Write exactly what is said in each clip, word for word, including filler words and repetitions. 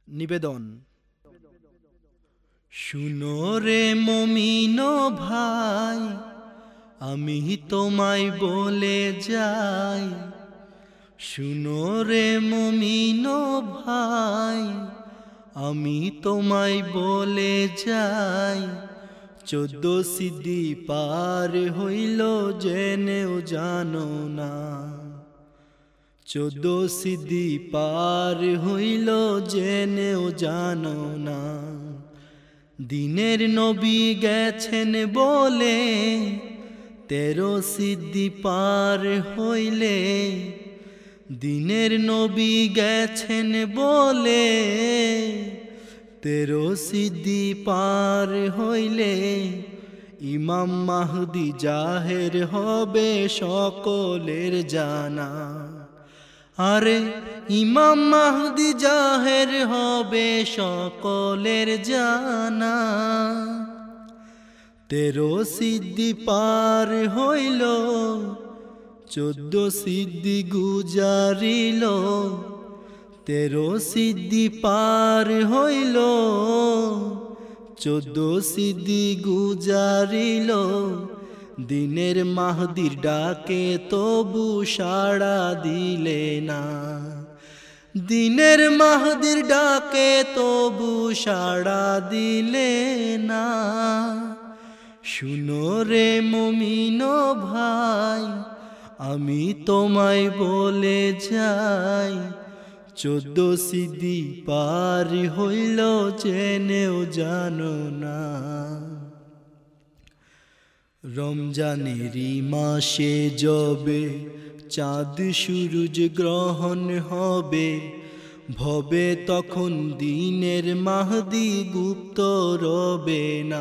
নিবেদন। শুনো রে মুমিন ভাই, আমি তোমায় বলে যাই। শুনো রে মুমিন ভাই, আমি তোমায় বলে যাই। চোদ্দ সিদ্ধি পার হইল জেনেও জানো না। চোদ্দ সিদ্ধি পার হইল জেনেও জানো না। দিনের নবী গেছেন বলে তেরো সিদ্ধি পার হইলে। দিনের নবী গেছেন বলে তেরো সিদ্ধি পার হইলে। ইমাম মাহদি জাহের হবে সকলের জানা। আরে ইমাম মাহদি জাহের হবে সকলের জানা। তেরো সিদ্ধি পার হইল, চোদ্দ সিদ্ধি গুজারিল। তেরো সিদ্ধি পার হইল, চোদ্দ সিদ্ধি গুজারিল। দিনের মাহদির ডাকে তবু সাড়া দিলে না। দিনের মাহদির ডাকে তবু সাড়া দিলে না। শুনো রে মুমিন ভাই, আমি তোমায় বলে যাই। চোদ্দ সিদ্ধি পার হইল জেনেও জানো না। রমজানেরই মাসে যবে চাঁদ সূরজ গ্রহণ হবে, ভবে তখন দিনের মাহদি গুপ্ত রবে না।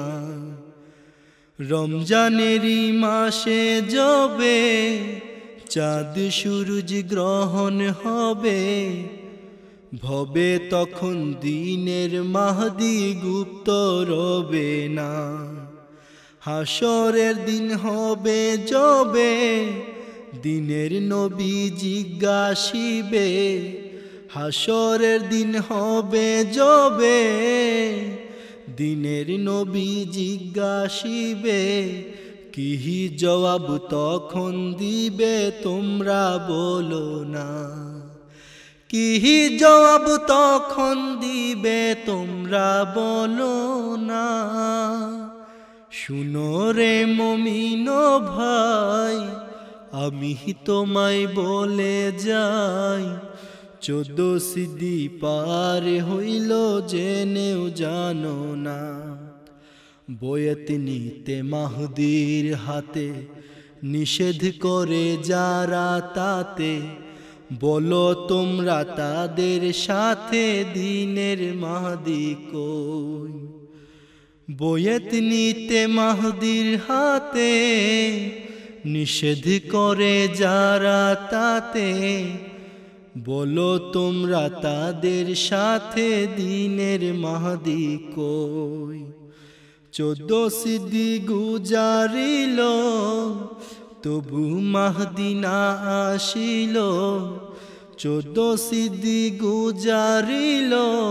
রমজানেরই মাসে যবে চাঁদ সূরজ গ্রহণ হবে, ভবে তখন দিনের মাহদি গুপ্ত রবে না। হাসরের দিন হবে যবে দিনের নবী জিজ্ঞাসিবে। হাসরের দিন হবে যবে দিনের নবী জিজ্ঞাসিবে। কি জবাব তখন দিবে তোমরা বলো না। কি জবাব তখন দিবে তোমরা বলো না। শুনো রে মুমিন ভাই, আমি তোমায় বলে যাই। চোদ্দ সিদ্ধি পার হইল জেনেও জানো না। বয়েত নিতে মাহদির হাতে নিষেধ করে যারা তাতে। বলো তোমরা তাদের সাথে দিনের মাহদি কই। বয়েত নিতে মাহদির হাতে নিষেধ করে যারা তাতে। বলো তোমরা তাদের সাথে দিনের মাহদি কই। চোদ্দ সিদ্ধি গুজারিল, তবু মাহদি না আসিল। চোদ্দ সিদ্ধি গুজারিল,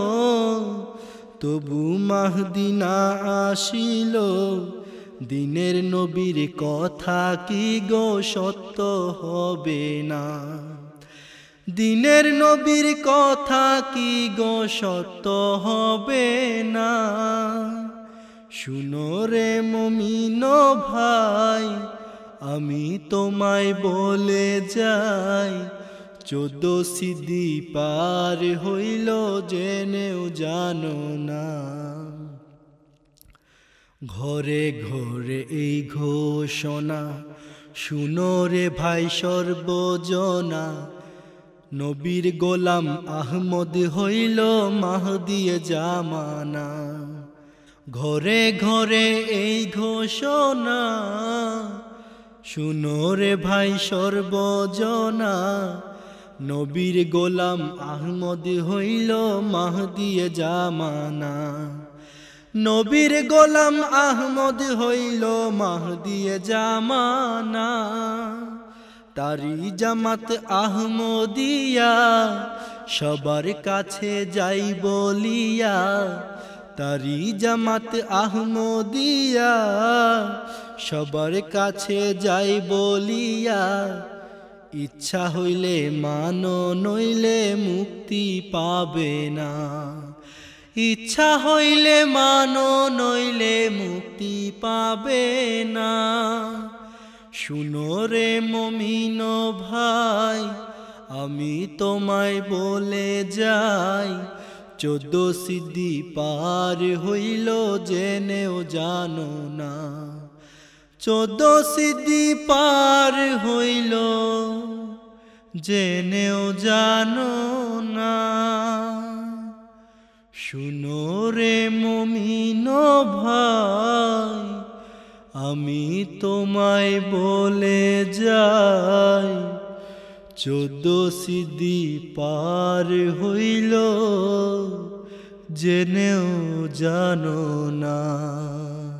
তবু মাহদি না আসিল। দিনের নবীর কথা কি গো সত্য হবে না। দিনের নবীর কথা কি গো সত্য হবে না। শুনো রে মুমিন ভাই, আমি তোমায় বলে যাই। চোদ্দ সিদ্ধি পার হইল জেনেও জানো না। ঘরে ঘরে এই ঘোষণা শুনো রে ভাই সর্বজনা। নবীর গোলাম আহমদ হইল মাহদি জামানা। ঘরে ঘরে এই ঘোষণা শুনো রে ভাই সর্বজনা। নবীর গোলাম আহমদ হইল মাহদি জামানা। নবীর গোলাম আহমদ হইল মাহদি জামানা। তারি জামাত আহমদিয়া সবার কাছে যাই বলিয়া, তারি জামাত আহমদিয়া। সবার কাছে যাই বলিয়া, ইচ্ছা হইলে মানো নইলে মুক্তি পাবে না। ইচ্ছা হইলে মানো নইলে মুক্তি পাবে না। শুনো রে মুমিন ভাই, আমি তোমায় বলে যাই, চোদ্দ সিদ্ধি পার হইল জেনেও জানো না। চোদ্দ সিদ্ধি পার হইল জেনেও জানো না। শুনো রে মুমিন ভাই, আমি তোমায় বলে যাই, চোদ্দ সিদ্ধি পার হইল জেনেও জানো না।